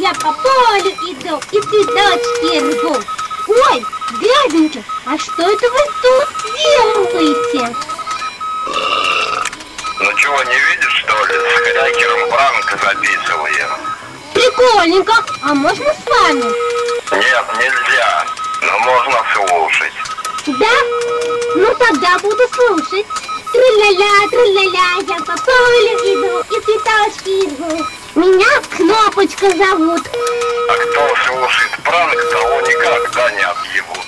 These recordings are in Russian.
я по полю иду и цветочки рву. Ой, дяденька, а что это вы тут делаете? Ну чего, не видишь, что ли? С крякером пранк записываю. Прикольненько, а можно с вами? Нет, нельзя, но можно слушать. Да? Ну тогда буду слушать. Тру-ля-ля, я по полю иду и цветочки рву. Меня Кнопочка зовут. А кто слушает пранк, того никогда не объебут.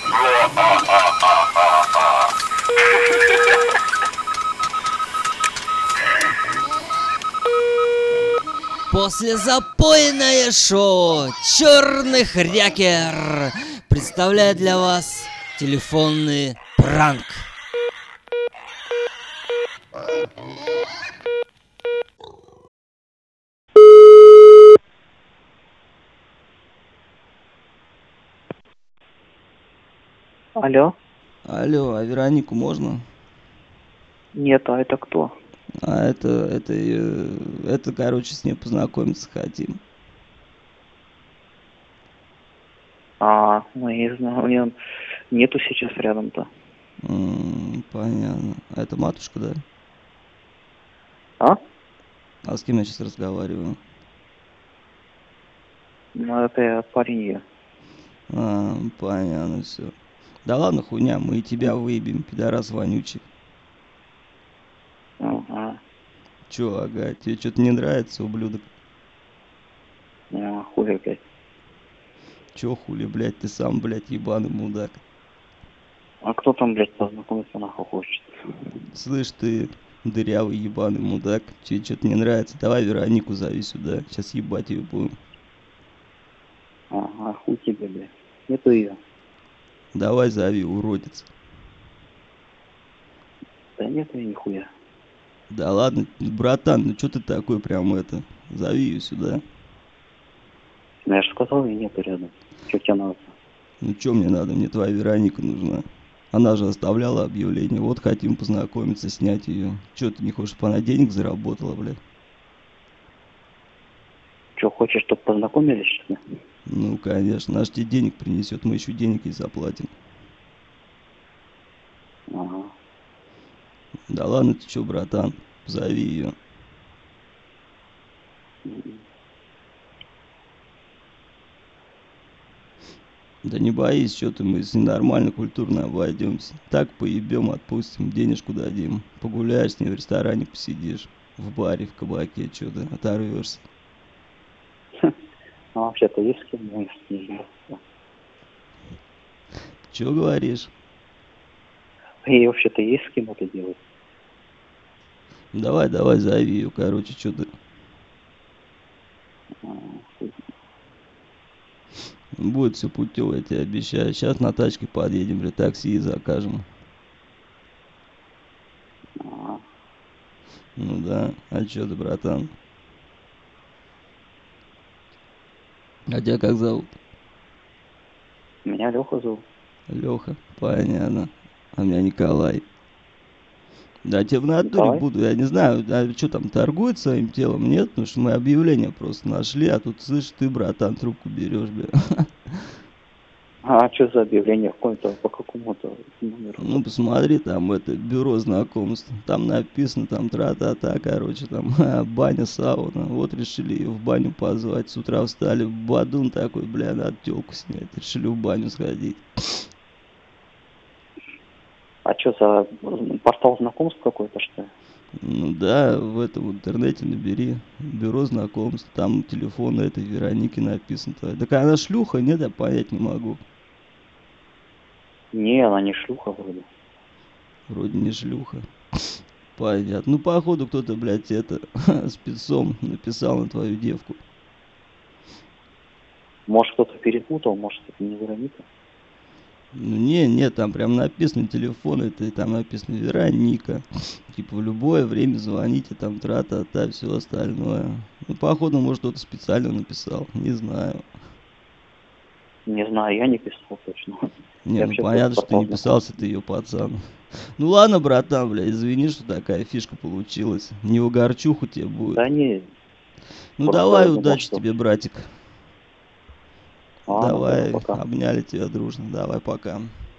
Послезапойное шоу «Черный Хрякер» представляет для вас телефонный пранк. Алло? Алло, а Веронику можно? Нет, а это кто? А это, короче, с ней познакомиться хотим. Ну я не знаю, у нее нету сейчас рядом-то. Понятно. А это матушка, да? А? А с кем я сейчас разговариваю? Ну это парень ее. Понятно, все. Да ладно, хуйня, мы и тебя выебем, пидорас вонючий. Ага. Чё, ага, тебе что-то не нравится, ублюдок? Хули, блядь. Чё хули, блядь, ты сам, блядь, ебаный мудак. А кто там, блядь, познакомиться нахуй хочет? Слышь, ты дырявый ебаный мудак, тебе что-то не нравится? Давай Веронику зови сюда, сейчас ебать ее будем. Ага, хуй тебе, блядь. Нету ее. Давай зови, уродец. Да нет ее нихуя. Да ладно, братан, ну чё ты такой прям это? Зови ее сюда. Ну я же сказал, ее нету рядом. Чё тебе надо? Ну чё мне надо, мне твоя Вероника нужна. Она же оставляла объявление, вот хотим познакомиться, снять ее. Чё ты не хочешь, чтобы она денег заработала, блядь? Чё, хочешь, чтобы познакомились, что ли? Ну, конечно, наш тебе денег принесет, мы еще денег ей заплатим. Ага. Да ладно ты чё, братан, зови ее. Да не боись, что ты, мы с ней нормально, культурно обойдемся. Так поебем, отпустим, денежку дадим. Погуляешь с ней в ресторане, посидишь. В баре, в кабаке, что ты оторвешься. А вообще-то есть с кем, но если не знаю. Чё говоришь? И вообще-то есть с кем это делать? Давай, зови ее, короче, что ты. Будет все путёво, я тебе обещаю. Сейчас на тачке подъедем, блядь, такси закажем. Ну да, а чё ты, братан? А тебя как зовут? Меня Леха зовут. Леха, понятно. А меня Николай. Да, тебе в натуре Николай? буду, я не знаю, а что там, торгует своим телом, нет? Потому что мы объявление просто нашли, а тут, слышь, ты, братан, трубку берешь, бля. А что за объявление какое-то, по какому-то номеру? Ну, посмотри, там это бюро знакомств. Там написано, там тра-та-та, короче, там баня, сауна. Вот решили ее в баню позвать. С утра встали, бадун такой, бля, надо тёлку снять. Решили в баню сходить. А что за портал знакомств какой-то, что ли? Ну да, в этом интернете набери бюро знакомств. Там телефон этой Вероники написан. Так она шлюха, нет, я понять не могу. Не, она не шлюха вроде. Вроде не шлюха. Понятно. Ну, походу, кто-то, блядь, это спецом написал на твою девку. Может, кто-то перепутал, может, это не Вероника? Ну, не, там прям написано телефон, это и там написано Вероника. Типа в любое время звоните, там тра-та-та, все остальное. Ну, походу, может, кто-то специально написал, не знаю. Не знаю, я не писал точно. Не, ну понятно, что ты не писался, ты ее пацан. Ну ладно, братан, блядь, извини, что такая фишка получилась. Не в угорчуху тебе будет. Да не. Ну давай, удачи тебе, братик. Ладно, Давай, пока. обняли тебя дружно. Давай, пока.